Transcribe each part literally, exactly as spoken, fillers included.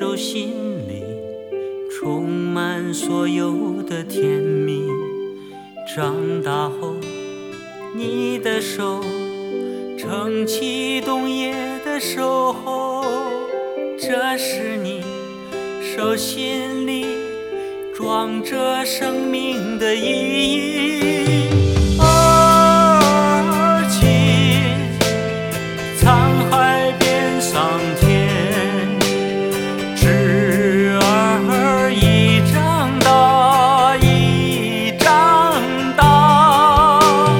手心里充满所有的甜蜜。长大后，你的手撑起冬夜的守候，这是你手心里装着生命的意义。而今沧海变桑田，侄儿已长大，已长大。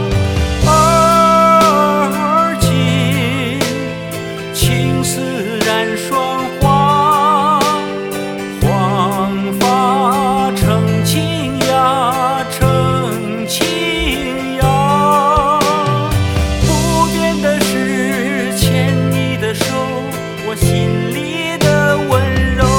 而今青丝染霜华，黄发成青芽，成青芽。不变的是牵你的手，我心里的温柔。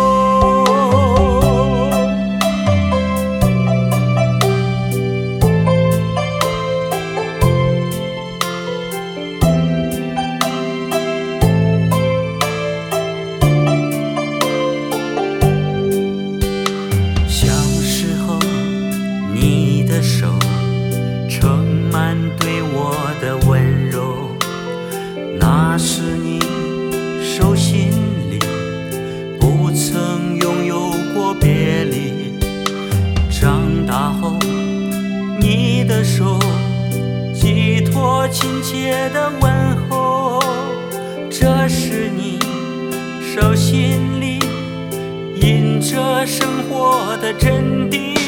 小时候，你的手盛满对我的温柔，那是你手心里不曾拥有过别离。长大后，你的手寄托亲切的问候，这是你手心里印着生活的真谛。